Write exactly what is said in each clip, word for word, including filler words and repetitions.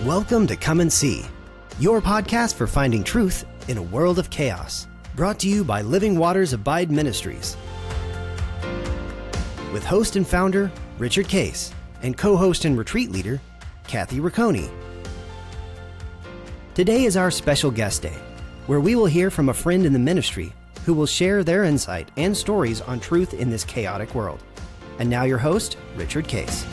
Welcome to Come and See, your podcast for finding truth in a world of chaos. Brought to you by Living Waters Abide Ministries. With host and founder, Richard Case, and co-host and retreat leader, Kathy Riccone. Today is our special guest day, where we will hear from a friend in the ministry who will share their insight and stories on truth in this chaotic world. And now your host, Richard Case.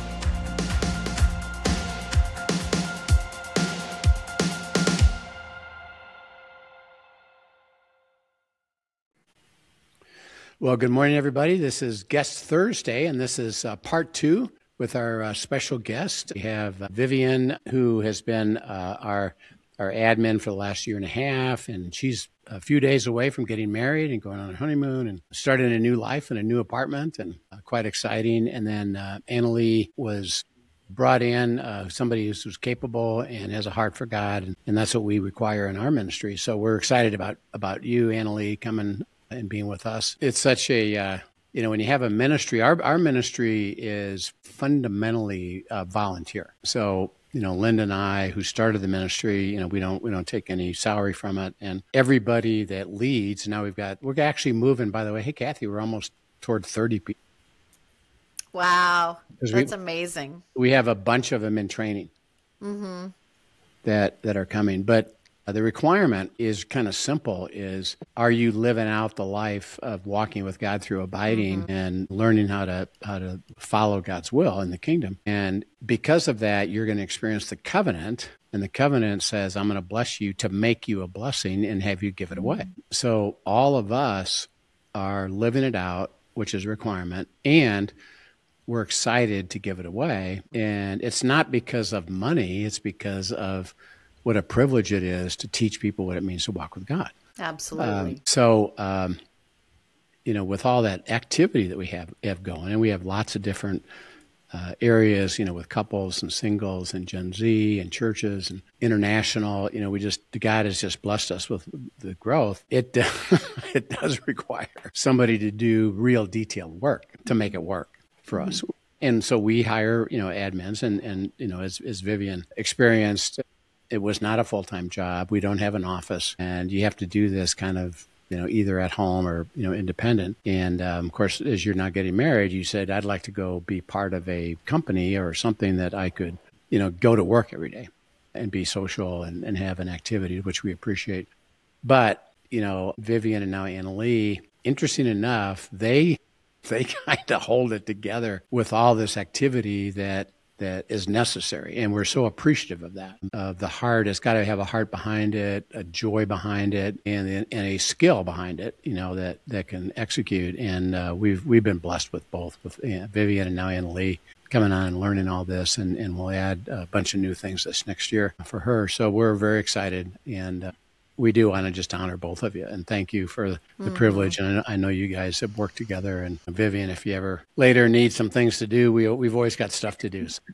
Well, good morning, everybody. This is Guest Thursday, and this is uh, part two with our uh, special guest. We have uh, Vivian, who has been uh, our our admin for the last year and a half, and she's a few days away from getting married and going on a honeymoon and starting a new life in a new apartment, and uh, quite exciting. And then uh, Annalie was brought in, uh, somebody who's, who's capable and has a heart for God, and, and that's what we require in our ministry. So we're excited about about you, Annalie, coming and being with us. It's such a, uh, you know, when you have a ministry, our our ministry is fundamentally uh, volunteer. So, you know, Linda and I, who started the ministry, you know, we don't we don't take any salary from it. And everybody that leads, now we've got, we're actually moving, by the way, hey, Kathy, we're almost toward thirty people. Wow. That's we, amazing. We have a bunch of them in training mm-hmm. that that are coming. But the requirement is kind of simple, is are you living out the life of walking with God through abiding mm-hmm. and learning how to how to follow God's will in the kingdom? And because of that, you're going to experience the covenant. And the covenant says, I'm going to bless you to make you a blessing and have you give it away. So all of us are living it out, which is a requirement. And we're excited to give it away. And it's not because of money. It's because of what a privilege it is to teach people what it means to walk with God. Absolutely. Um, so, um, you know, with all that activity that we have, have going, and we have lots of different uh, areas, you know, with couples and singles and Gen Z and churches and international, you know, we just, God has just blessed us with the growth. It, it does require somebody to do real detailed work to make it work for mm-hmm. us. And so we hire, you know, admins and, and you know, as, as Vivian experienced, it was not a full-time job. We don't have an office, and you have to do this kind of, you know, either at home or, you know, independent. And um, of course, as you're not getting married, you said, I'd like to go be part of a company or something that I could, you know, go to work every day and be social and, and have an activity, which we appreciate. But, you know, Vivian and now Annalie, interesting enough, they, they kind of hold it together with all this activity that that is necessary. And we're so appreciative of that. Uh, the heart has got to have a heart behind it, a joy behind it, and and a skill behind it, you know, that, that can execute. And uh, we've we've been blessed with both, with you know, Vivian and now Annalie coming on and learning all this. And, and we'll add a bunch of new things this next year for her. So we're very excited. And uh, we do want to just honor both of you and thank you for the, the mm-hmm. privilege. And I know you guys have worked together. And Vivian, if you ever later need some things to do, we, we've always got stuff to do. So.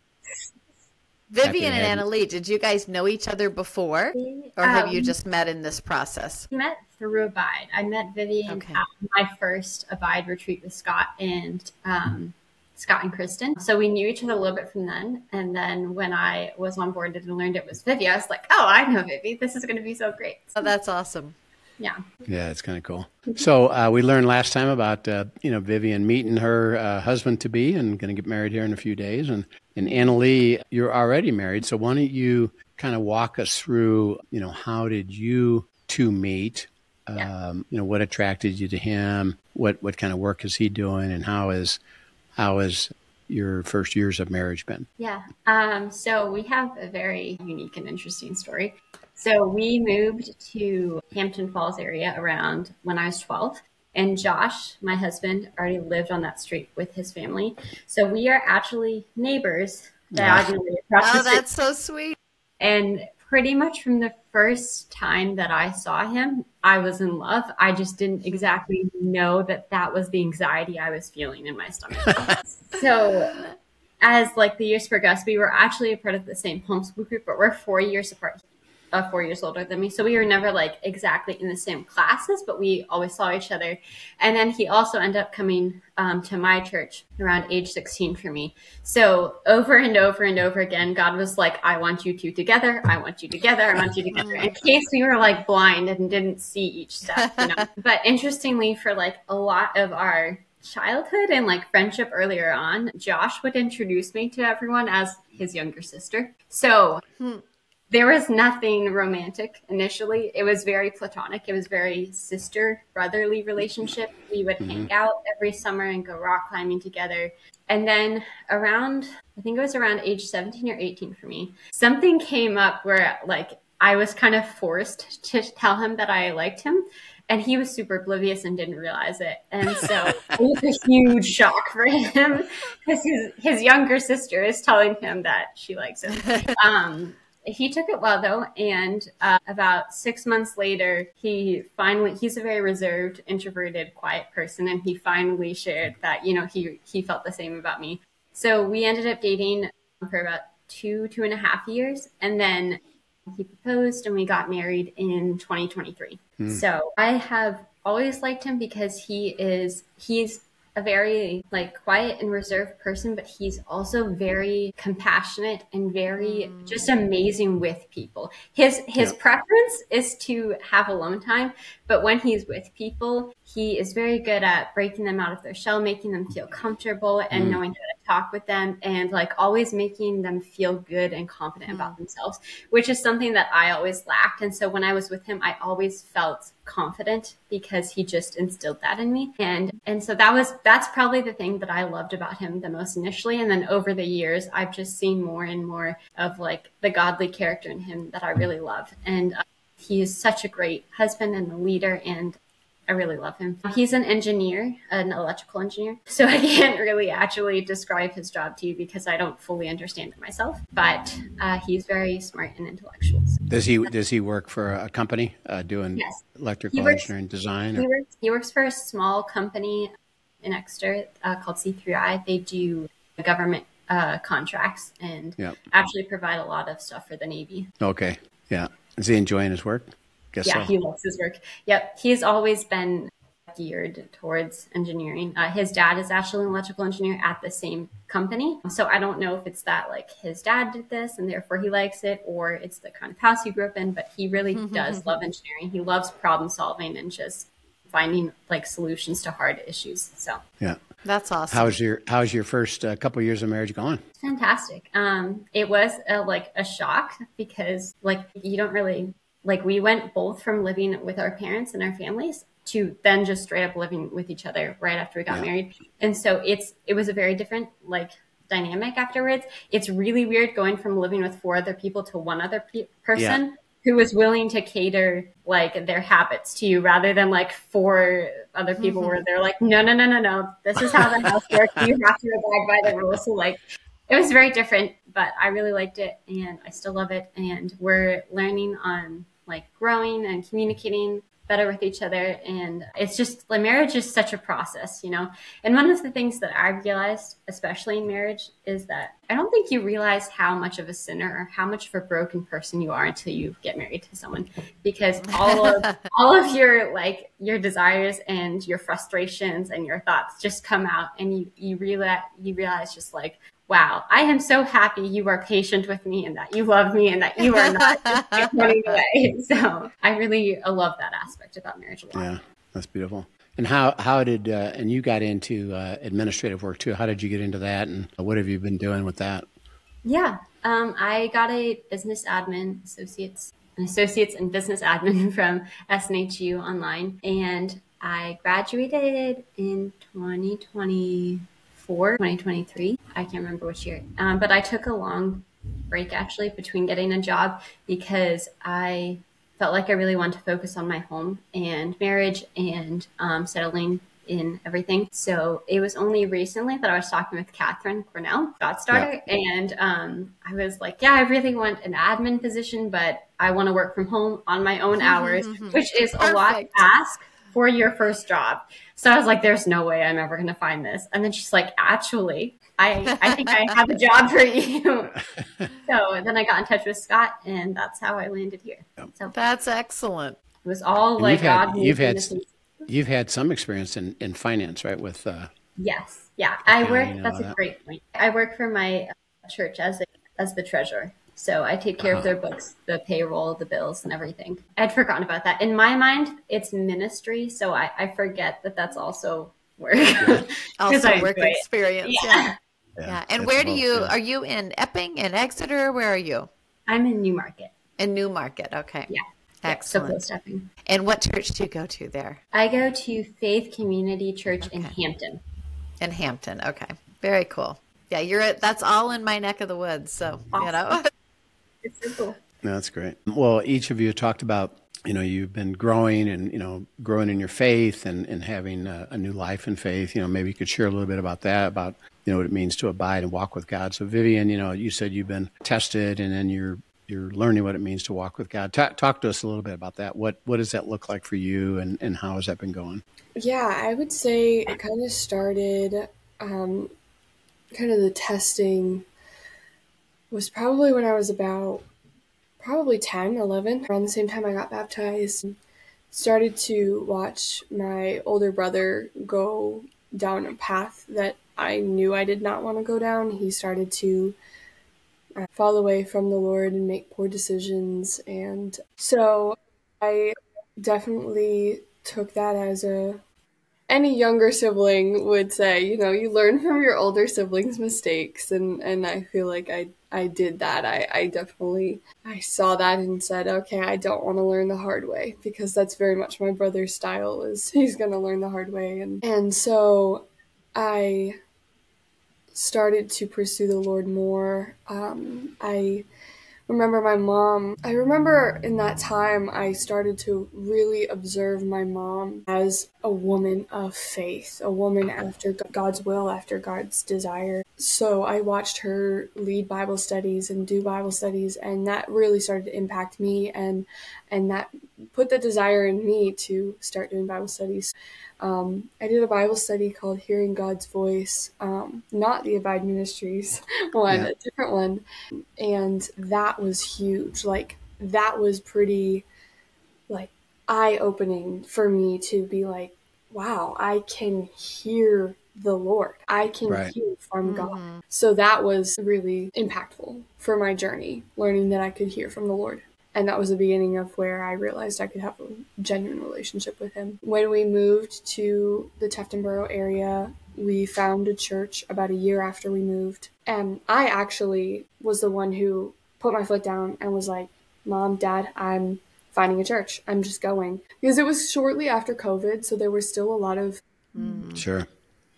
Vivian and Annalie, did you guys know each other before, or have um, you just met in this process? We met through Abide. I met Vivian okay. at my first Abide retreat with Scott and um, Scott and Kristen. So we knew each other a little bit from then. And then when I was onboarded and learned it was Vivi, I was like, oh, I know Vivi. This is going to be so great. Oh, that's awesome. Yeah. Yeah, it's kind of cool. So uh, we learned last time about, uh, you know, Vivian meeting her uh, husband-to-be and going to get married here in a few days. And, and Annalie, you're already married. So why don't you kind of walk us through, you know, how did you two meet? Yeah. Um, you know, what attracted you to him? What what kind of work is he doing? And how is how is your first years of marriage been? Yeah. Um, so we have a very unique and interesting story. So we moved to Hampton Falls area around when I was twelve. And Josh, my husband, already lived on that street with his family. So we are actually neighbors diagonally across the Oh, street. that's so sweet. And pretty much from the first time that I saw him, I was in love. I just didn't exactly know that that was the anxiety I was feeling in my stomach. So as like the years progressed, we were actually a part of the same homeschool group, but we're four years apart. uh, four years older than me. So we were never like exactly in the same classes, but we always saw each other. And then he also ended up coming um, to my church around age sixteen for me. So over and over and over again, God was like, I want you two together. I want you together. I want you together. In case we were like blind and didn't see each step, you know. But interestingly, for like a lot of our childhood and like friendship earlier on, Josh would introduce me to everyone as his younger sister. So hmm. there was nothing romantic initially. It was very platonic. It was very sister brotherly relationship. We would mm-hmm. hang out every summer and go rock climbing together. And then around, I think it was around age seventeen or eighteen for me, something came up where like I was kind of forced to tell him that I liked him. And he was super oblivious and didn't realize it. And so it was a huge shock for him because his, his younger sister is telling him that she likes him. Um, he took it well, though. And uh, about six months later, he finally, he's a very reserved, introverted, quiet person. And he finally shared that, you know, he, he felt the same about me. So we ended up dating for about two, two and a half years. And then he proposed and we got married in twenty twenty-three. Hmm. So I have always liked him because he is, he's a very like quiet and reserved person, but he's also very compassionate and very mm. just amazing with people. His, his yeah. preference is to have alone time, but when he's with people, he is very good at breaking them out of their shell, making them feel comfortable and mm. knowing how to talk with them and like always making them feel good and confident mm. about themselves, which is something that I always lacked. And so when I was with him, I always felt confident because he just instilled that in me. And, and so that was, that's probably the thing that I loved about him the most initially. And then over the years, I've just seen more and more of like the godly character in him that I really love. And uh, he is such a great husband and a leader, and I really love him. He's an engineer, an electrical engineer. So I can't really actually describe his job to you because I don't fully understand it myself. But uh, he's very smart and intellectual. Does he does he work for a company uh, doing yes. electrical works, engineering design? He works, he works for a small company in Exeter uh, called C three I. They do government uh, contracts and yep. actually provide a lot of stuff for the Navy. Okay. Yeah. Is he enjoying his work? Guess yeah, so. He loves his work. Yep. He's always been geared towards engineering. Uh, his dad is actually an electrical engineer at the same company. So I don't know if it's that like his dad did this and therefore he likes it, or it's the kind of house he grew up in, but he really does love engineering. He loves problem solving and just finding like solutions to hard issues. So yeah, that's awesome. How's your, how's your first uh, couple of years of marriage going? Fantastic. Um, it was a, like a shock because like you don't really, like we went both from living with our parents and our families to then just straight up living with each other right after we got yeah. married. And so it's, it was a very different like dynamic afterwards. It's really weird going from living with four other people to one other pe- person yeah. who was willing to cater like their habits to you rather than like four other people mm-hmm. where they're like, no, no, no, no, no, this is how the house works. You have to abide by the rules. So like, it was very different, but I really liked it and I still love it. And we're learning on like growing and communicating better with each other. And it's just like marriage is such a process, you know? And one of the things that I realized, especially in marriage, is that I don't think you realize how much of a sinner or how much of a broken person you are until you get married to someone, because all of, all of your, like your desires and your frustrations and your thoughts just come out and you, you realize, you realize just like, wow, I am so happy you are patient with me and that you love me and that you are not just running away. So I really I love that aspect about marriage a lot. Yeah, that's beautiful. And how, how did, uh, and you got into uh, administrative work too. How did you get into that? And what have you been doing with that? Yeah, um, I got a business admin associates, an associates in business admin from S N H U online. And I graduated in twenty twenty. twenty twenty-three. I can't remember which year. Um, but I took a long break actually between getting a job because I felt like I really wanted to focus on my home and marriage and um, settling in everything. So it was only recently that I was talking with Catherine Cornell, GodStarter, yeah. and um, I was like, yeah, I really want an admin position, but I want to work from home on my own hours, mm-hmm. which is Perfect. a lot to ask for your first job. So I was like, there's no way I'm ever going to find this. And then she's like, actually, I, I think I have a job for you. So then I got in touch with Scott, and that's how I landed here. So that's excellent. It was all and like you've had, God. You've had, you've had some experience in, in finance, right? With uh, yes, yeah. I work. That's a that. great point. I work for my church as a, as the treasurer. So I take care uh-huh. of their books, the payroll, the bills, and everything. I'd forgotten about that. In my mind, it's ministry, so I, I forget that that's also work. Yeah. Also work experience. Yeah. yeah. Yeah. yeah. And where do you, are you in Epping and Exeter? Where are you? I'm in Newmarket. In Newmarket. Okay. Yeah. Excellent. Yeah, so close to Epping. And what church do you go to there? I go to Faith Community Church okay. in Hampton. In Hampton. Okay. Very cool. Yeah. You're at, that's all in my neck of the woods. So, awesome. you know. It's so cool. That's great. Well, each of you talked about, you know, you've been growing and, you know, growing in your faith and, and having a, a new life in faith. You know, maybe you could share a little bit about that, about, you know, what it means to abide and walk with God. So Vivian, you know, you said you've been tested and then you're, you're learning what it means to walk with God. Talk, talk to us a little bit about that. What, what does that look like for you and, and how has that been going? Yeah, I would say it kind of started, um, kind of the testing was probably when I was about probably ten, eleven, around the same time I got baptized. Started to watch my older brother go down a path that I knew I did not want to go down. He started to uh, fall away from the Lord and make poor decisions. And so I definitely took that as a any younger sibling would say, you know, you learn from your older siblings' mistakes. And, and I feel like I, I did that. I, I definitely, I saw that and said, okay, I don't want to learn the hard way, because that's very much my brother's style, is he's going to learn the hard way. And, and so I started to pursue the Lord more. Um, I remember my mom, I remember in that time I started to really observe my mom as a woman of faith, a woman after God's will, after God's desire. So I watched her lead Bible studies and do Bible studies, and that really started to impact me, and and that put the desire in me to start doing Bible studies. Um, I did a Bible study called Hearing God's Voice, um, not the Abide Ministries one, yeah. a different one. And that was huge. Like, that was pretty, like, eye-opening for me to be like, wow, I can hear the Lord. I can right. hear from mm-hmm. God. So that was really impactful for my journey, learning that I could hear from the Lord. And that was the beginning of where I realized I could have a genuine relationship with him. When we moved to the Tuftonboro area, we found a church about a year after we moved. And I actually was the one who put my foot down and was like, Mom, Dad, I'm finding a church. I'm just going. Because it was shortly after COVID, so there was still a lot of... Mm. Sure.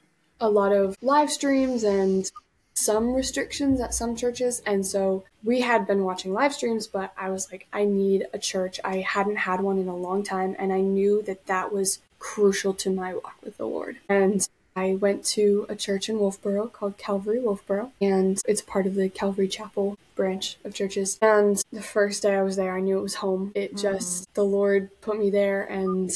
A lot of live streams and some restrictions at some churches. And so we had been watching live streams, but I was like, I need a church. I hadn't had one in a long time. And I knew that that was crucial to my walk with the Lord. And I went to a church in Wolfboro called Calvary Wolfboro, and it's part of the Calvary Chapel branch of churches. And the first day I was there, I knew it was home. It just, mm. the Lord put me there, and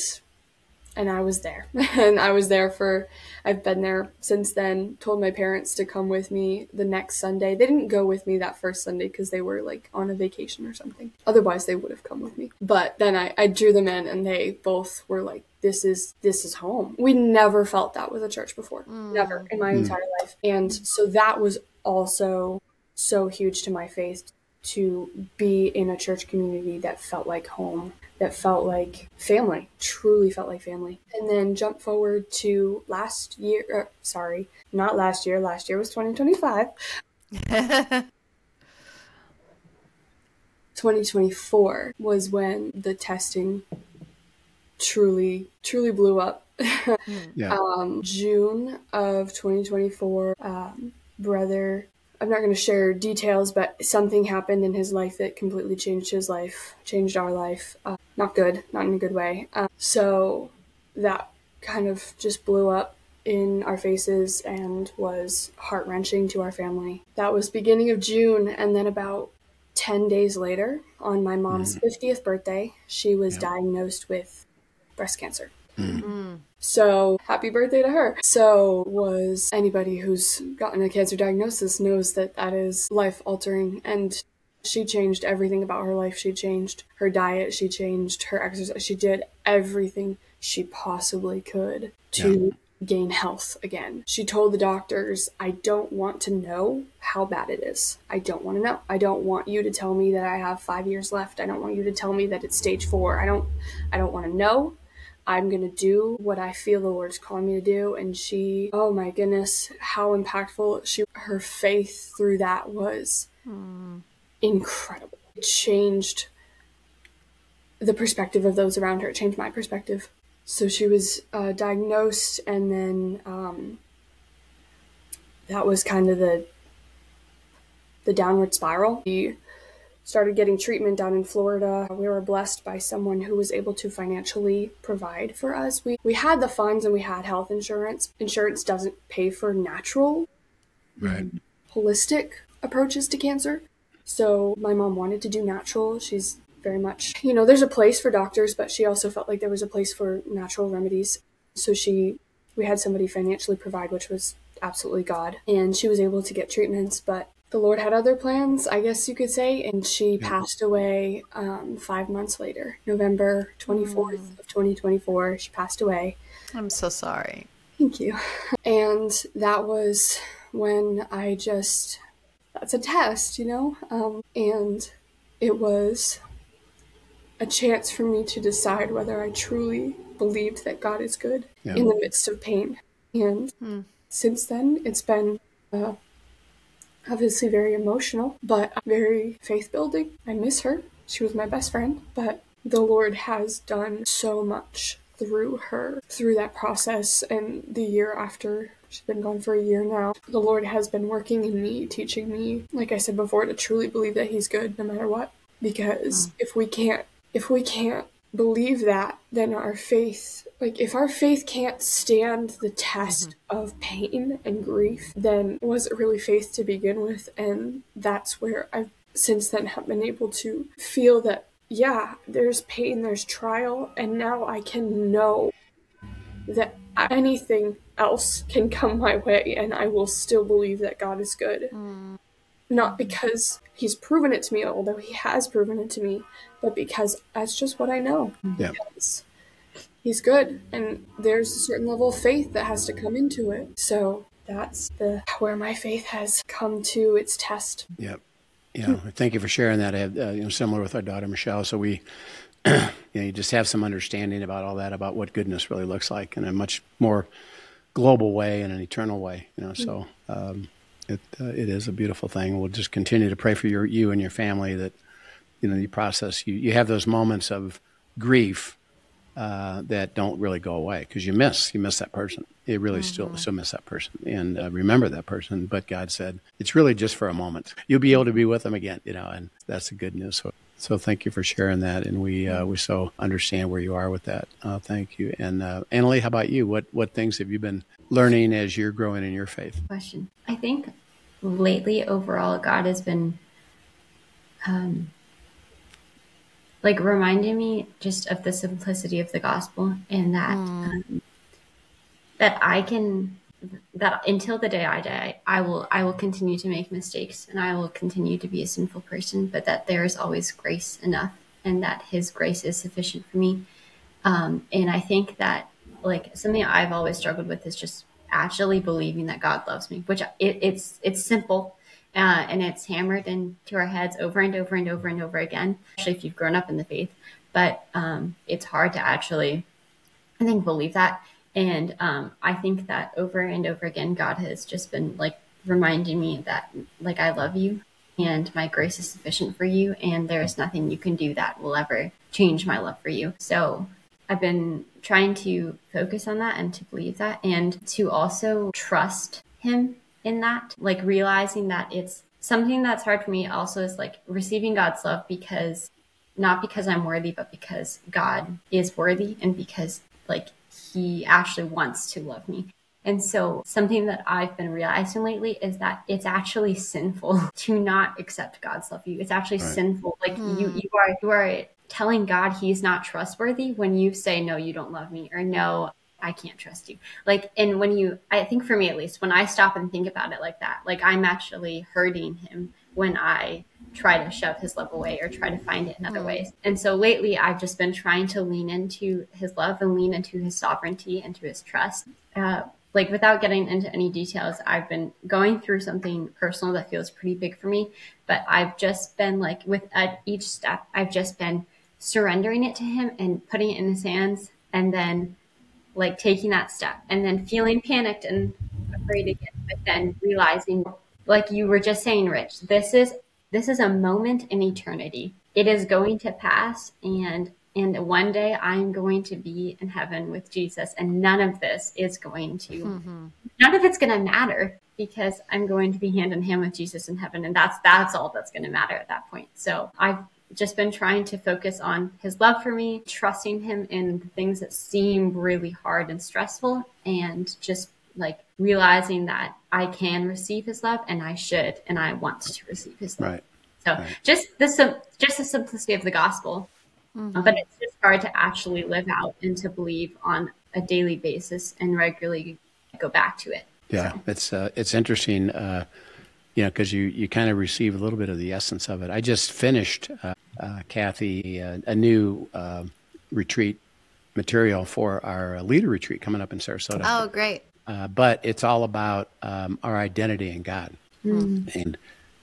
And I was there. And I was there for, I've been there since then, told my parents to come with me the next Sunday. They didn't go with me that first Sunday because they were like on a vacation or something. Otherwise, they would have come with me. But then I, I drew them in, and they both were like, this is, this is home. We never felt that with a church before. Mm. Never in my mm. entire life. And so that was also so huge to my faith, to be in a church community that felt like home. That felt like family, truly felt like family. And then jump forward to last year, uh, sorry, not last year, last year was twenty twenty-five. twenty twenty-four was when the testing truly, truly blew up. yeah. um, June of twenty twenty-four, um, brother... I'm not going to share details, but something happened in his life that completely changed his life, changed our life. Uh, not good, not in a good way. Um, so that kind of just blew up in our faces and was heart-wrenching to our family. That was beginning of June, and then about ten days later, on my mom's mm. fiftieth birthday, she was yep. diagnosed with breast cancer. Mm. So happy birthday to her. So was anybody who's gotten a cancer diagnosis knows that that is life altering, and she changed everything about her life. She changed her diet. She changed her exercise. She did everything she possibly could to yeah. gain health again. She told the doctors, I don't want to know how bad it is. I don't want to know. I don't want you to tell me that I have five years left. I don't want you to tell me that it's stage four. I don't, I don't want to know. I'm going to do what I feel the Lord's calling me to do. And she, oh my goodness, how impactful she, her faith through that was mm. incredible. It changed the perspective of those around her. It changed my perspective. So she was uh, diagnosed, and then um, that was kind of the the downward spiral. We started getting treatment down in Florida. We were blessed by someone who was able to financially provide for us. We we had the funds and we had health insurance. Insurance doesn't pay for natural, right. holistic approaches to cancer. So my mom wanted to do natural. She's very much, you know, there's a place for doctors, but she also felt like there was a place for natural remedies. So she, we had somebody financially provide, which was absolutely God. And she was able to get treatments, but the Lord had other plans, I guess you could say, and she yeah. passed away um, five months later, November twenty-fourth mm. of twenty twenty-four. She passed away. I'm so sorry. Thank you. And that was when I just, that's a test, you know, um, and it was a chance for me to decide whether I truly believed that God is good yeah. in the midst of pain. And mm. since then, it's been uh, obviously very emotional, but very faith-building. I miss her. She was my best friend, but the Lord has done so much through her, through that process, and the year after. She's been gone for a year now. The Lord has been working in me, teaching me, like I said before, to truly believe that He's good no matter what. Because mm. if we can't, if we can't believe that, then our faith, like if our faith can't stand the test mm-hmm. of pain and grief, then was it really faith to begin with? And that's where I've since then have been able to feel that, yeah, there's pain, there's trial, and now I can know that anything else can come my way and I will still believe that God is good. Mm. Not because He's proven it to me, although He has proven it to me, but because that's just what I know. Yeah. Because He's good, and there's a certain level of faith that has to come into it. So that's the where my faith has come to its test. Yep. Yeah. Thank you for sharing that. I have, uh, you know, similar with our daughter Michelle. So we, you know, you just have some understanding about all that, about what goodness really looks like in a much more global way and an eternal way. You know, so. Um, It uh, it is a beautiful thing. We'll just continue to pray for your you and your family that, you know, you process, you, you have those moments of grief uh, that don't really go away because you miss, you miss that person. You really mm-hmm. still, still miss that person and uh, remember that person. But God said, it's really just for a moment. You'll be able to be with them again, you know, and that's the good news. So, so thank you for sharing that. And we uh, we so understand where you are with that. Uh, thank you. And uh, Annalie, how about you? What, what things have you been learning as you're growing in your faith? Question. I think lately, overall, God has been um, like reminding me just of the simplicity of the gospel, and that mm. um, that I can that until the day I die, I will I will continue to make mistakes and I will continue to be a sinful person, but that there is always grace enough, and that His grace is sufficient for me. Um, and I think that like something I've always struggled with is just actually believing that God loves me, which it, it's it's simple uh, and it's hammered into our heads over and over and over and over again, especially if you've grown up in the faith. But um, it's hard to actually, I think, believe that. And um, I think that over and over again, God has just been like reminding me that like I love you and my grace is sufficient for you, and there is nothing you can do that will ever change my love for you. So I've been trying to focus on that and to believe that, and to also trust Him in that, like realizing that it's something that's hard for me also is like receiving God's love, because not because I'm worthy, but because God is worthy and because like He actually wants to love me. And so something that I've been realizing lately is that it's actually sinful to not accept God's love for you. It's actually right. sinful. Like mm. you, you are, you are telling God he's not trustworthy when you say, no, you don't love me, or no, I can't trust you. Like, and when you, I think for me at least, when I stop and think about it like that, like I'm actually hurting him when I try to shove his love away or try to find it in other ways. And so lately I've just been trying to lean into his love and lean into his sovereignty and to his trust. Uh, like without getting into any details, I've been going through something personal that feels pretty big for me, but I've just been like with at each step, I've just been surrendering it to him and putting it in his hands, and then like taking that step and then feeling panicked and afraid again, but then realizing, like you were just saying, Rich, this is, this is a moment in eternity. It is going to pass. And, and one day I'm going to be in heaven with Jesus, and none of this is going to, mm-hmm. none of it's going to matter, because I'm going to be hand in hand with Jesus in heaven. And that's, that's all that's going to matter at that point. So I've just been trying to focus on his love for me, trusting him in the things that seem really hard and stressful, and just like realizing that I can receive his love, and I should, and I want to receive his love. Right. So right. just the, just the simplicity of the gospel, mm-hmm. but it's just hard to actually live out and to believe on a daily basis and regularly go back to it. Yeah. So. It's, uh, it's interesting, uh, you know, because you, you kind of receive a little bit of the essence of it. I just finished, uh, uh, Kathy, uh, a new uh, retreat material for our leader retreat coming up in Sarasota. Oh, great. Uh, but it's all about um, our identity in God. Mm. And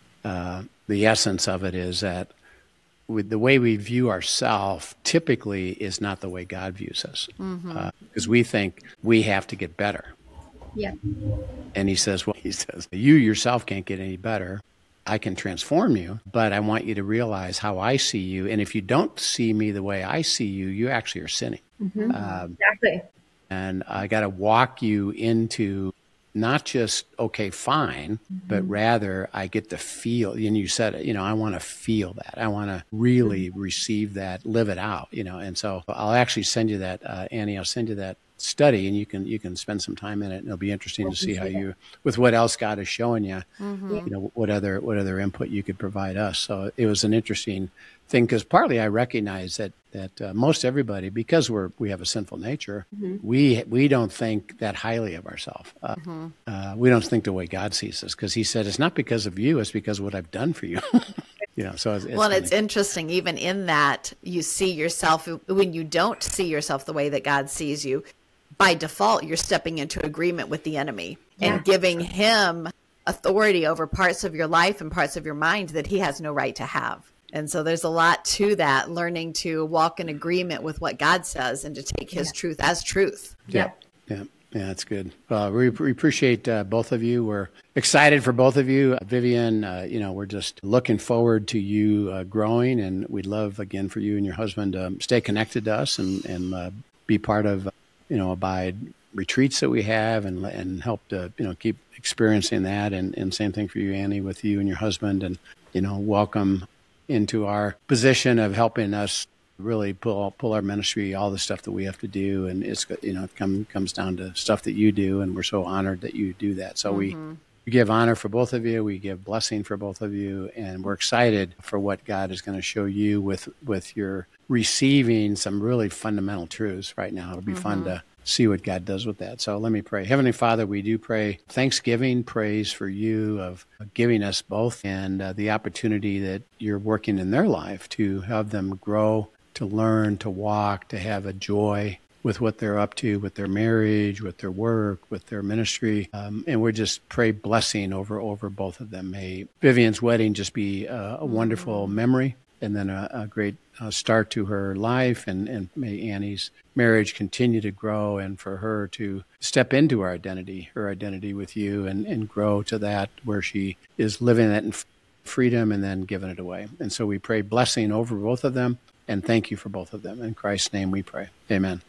uh, the essence of it is that with the way we view ourselves typically is not the way God views us. Because mm-hmm. uh, we think we have to get better. Yeah. And he says, well, he says, you yourself can't get any better. I can transform you, but I want you to realize how I see you. And if you don't see me the way I see you, you actually are sinning. Mm-hmm. Um, exactly. And I got to walk you into not just, okay, fine, mm-hmm. but rather I get to feel, and you said it, you know, I want to feel that. I want to really mm-hmm. receive that, live it out, you know. And so I'll actually send you that, uh, Annie, I'll send you that study, and you can you can spend some time in it, and it'll be interesting to see how you, with what else God is showing you, mm-hmm. you know, what other what other input you could provide us. So it was an interesting thing, because partly I recognize that that uh, most everybody, because we're we have a sinful nature, mm-hmm. we we don't think that highly of ourselves. Uh, mm-hmm. uh, we don't think the way God sees us, because He said it's not because of you, it's because of what I've done for you. You know, so it's, it's well, and funny. It's interesting. Even in that, you see yourself when you don't see yourself the way that God sees you. By default, you're stepping into agreement with the enemy yeah. and giving him authority over parts of your life and parts of your mind that he has no right to have. And so there's a lot to that, learning to walk in agreement with what God says and to take his yeah. truth as truth. Yeah. Yeah. Yeah. Yeah, that's good. Well, we, we appreciate uh, both of you. We're excited for both of you. Uh, Vivian, uh, you know, we're just looking forward to you uh, growing, and we'd love, again, for you and your husband to um, stay connected to us and, and uh, be part of, uh, you know, Abide retreats that we have, and and help to, you know, keep experiencing that. And, and same thing for you, Annie, with you and your husband, and, you know, welcome into our position of helping us really pull pull our ministry, all the stuff that we have to do. And it's, you know, it come, comes down to stuff that you do, and we're so honored that you do that. So mm-hmm. we, we give honor for both of you. We give blessing for both of you. And we're excited for what God is going to show you with, with your receiving some really fundamental truths right now. It'll be mm-hmm. fun to see what God does with that. So let me pray. Heavenly Father, we do pray thanksgiving, praise for you of giving us both, and uh, the opportunity that you're working in their life to have them grow, to learn, to walk, to have a joy with what they're up to, with their marriage, with their work, with their ministry. Um, and we just pray blessing over, over both of them. May Vivian's wedding just be a, a wonderful memory, and then a, a great uh, start to her life. And, and may Annie's marriage continue to grow, and for her to step into her identity, her identity with you, and, and grow to that where she is living that in freedom and then giving it away. And so we pray blessing over both of them, and thank you for both of them. In Christ's name we pray. Amen.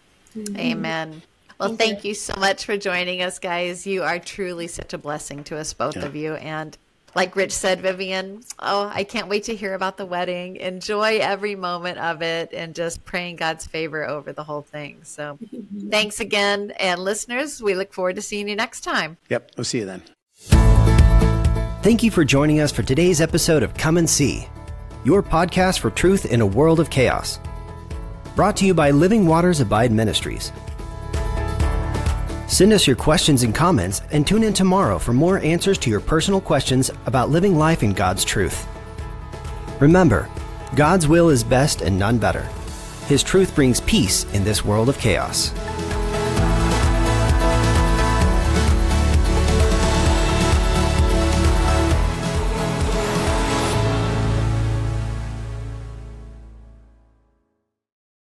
Amen. Well, thank you so much for joining us, guys. You are truly such a blessing to us, both yeah. of you. And like Rich said, Vivian, oh, I can't wait to hear about the wedding. Enjoy every moment of it, and just praying God's favor over the whole thing. So thanks again. And listeners, we look forward to seeing you next time. Yep. We'll see you then. Thank you for joining us for today's episode of Come and See, your podcast for truth in a world of chaos. brought to you by Living Waters Abide Ministries. Send us your questions and comments and tune in tomorrow for more answers to your personal questions about living life in God's truth. Remember, God's will is best and none better. His truth brings peace in this world of chaos.